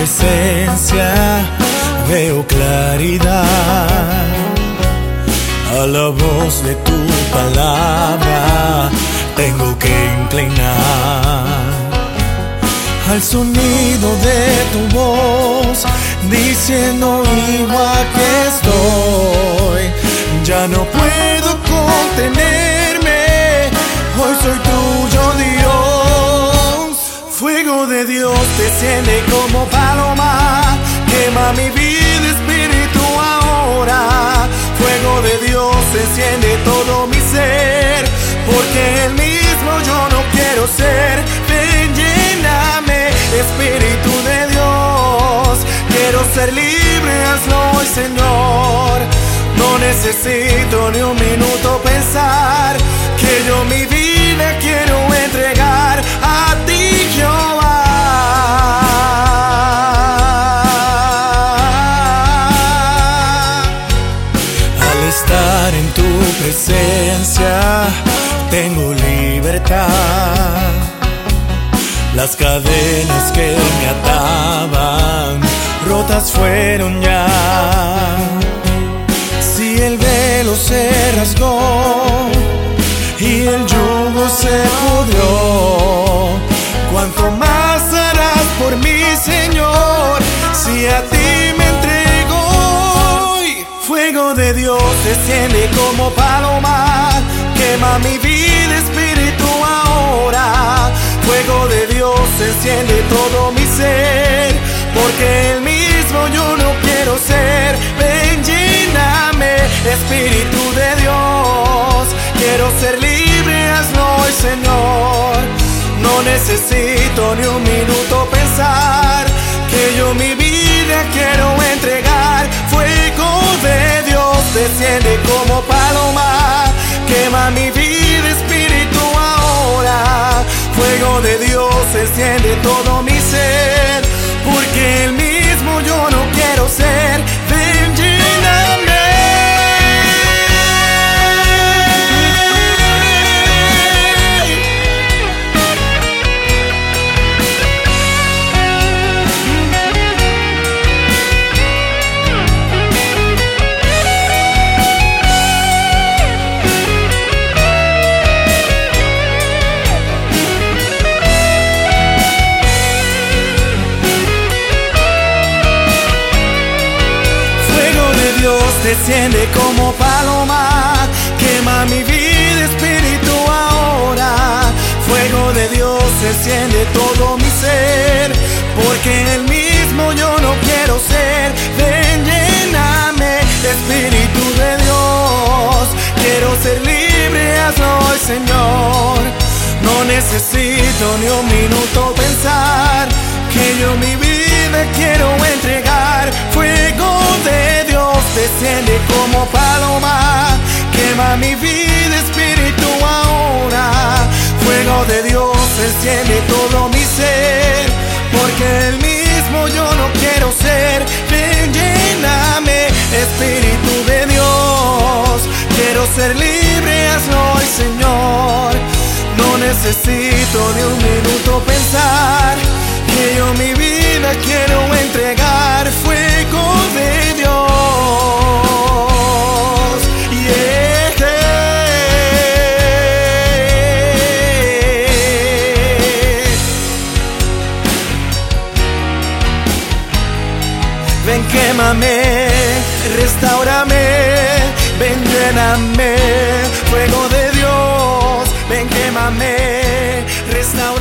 presencia veo claridad. A la voz de tu palabra tengo que inclinar. Al sonido de tu voz diciendo igual que estoy, ya no puedo contenerme. Hoy soy tuyo, Dios. Fuego de Dios desciende como paloma, quema mi vida, espíritu ahora. Fuego de Dios enciende todo mi ser, porque el mismo yo no quiero ser. Ven, lléname, espíritu de Dios. Quiero ser libre, hazlo hoy, Señor. No necesito ni un minuto pensar, que yo mi vida quiero entregar a ti, Jehová. Al estar en tu presencia tengo libertad. Las cadenas que me ataban rotas fueron ya. Si el velo se rasgó y el yugo se pudrió, ¿cuánto más harás por mí, Señor, si a ti me entrego hoy? Fuego de Dios desciende como paloma, quema mi vida, espíritu ahora. Fuego de Dios enciende todo mi ser, porque el mismo yo no quiero ser. Ven, lléname, espíritu de Dios. Quiero ser libre, hazlo hoy, Señor. No necesito ni un minuto pensar, que yo mi vida quiero entregar. Fuego de Dios desciende como paloma, quema mi vida, espíritu ahora. Fuego de Dios enciende todo mi ser, porque el mismo yo no quiero ser. Ven, lléname. Desciende como paloma, quema mi vida, espíritu ahora. Fuego de Dios enciende todo mi ser, porque el mismo yo no quiero ser. Ven, lléname, espíritu de Dios. Quiero ser libre, hazlo hoy, Señor. No necesito ni un minuto pensar, que yo mi vida quiero entregar. Fuego de Dios desciende como paloma, quema mi vida, espíritu ahora. Fuego de Dios enciende todo mi ser, porque el mismo yo no quiero ser. Ven, lléname, espíritu de Dios. Quiero ser libre, hazlo hoy, Señor. No necesito ni un minuto pensar, que yo mi vida quiero entregar. Fuego de Dios, yeah. Ven, quémame, restáurame, ven, lléname. Fuego de Dios, ven, quémame, restáurame.